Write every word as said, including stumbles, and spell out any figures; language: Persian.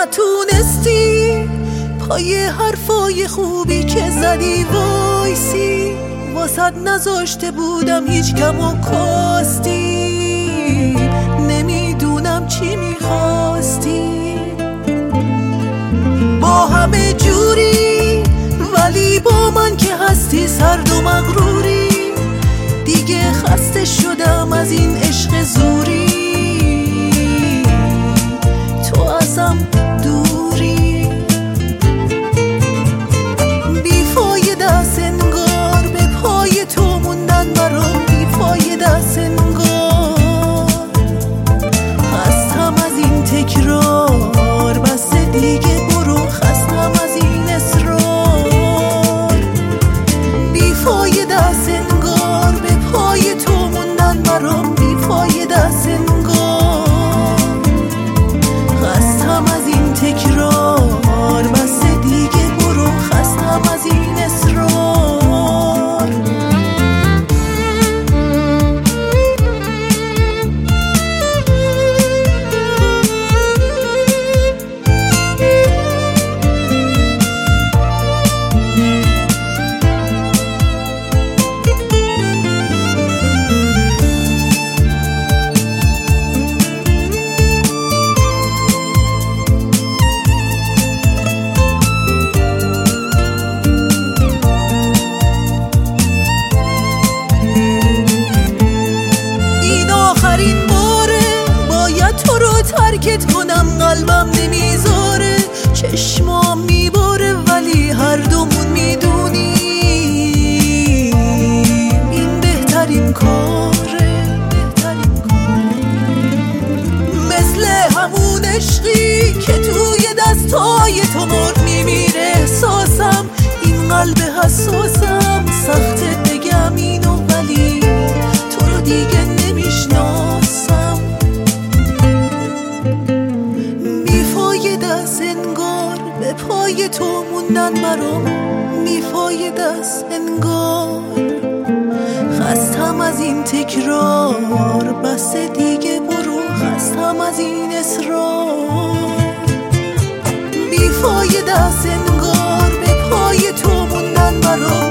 نتونستی پای حرفای خوبی که زدی وایسی، واسد نذاشته بودم هیچ کم و کاستی، نمیدونم چی میخواستی. با همه جوری ولی با من که هستی سرد و مغروری، دیگه خسته شدم از این عشق زوری، تو ازم دوری. بیفایده است انگار به پای تو موندن برام، بیفایده است انگار خستم از این تکرار، بس دیگه برو خستم از این اصرار. بیفایده است انگار به پای تو موندن برام، بیفایده است انگار خستم از این تکرار، بس دیگه برو خستم از این اصرار. آخرین باره باید تو رو ترکت کنم، قلبم نمیذاره، چشمام میباره ولی هر دومون میدونیم این بهترین کاره. مثل همون عشقی که توی دستای تو مرد میمیره احساسم، این قلب حساسم سخته بگم اینو ولی تو رو دیگه نمیشناسم. بیفایده است انگار به پای تو موندن برام، بیفایده است انگار خستم از این تکرار، بس دیگه برو خستم از این اصرار. بیفایده است انگار به پای تو موندن برام،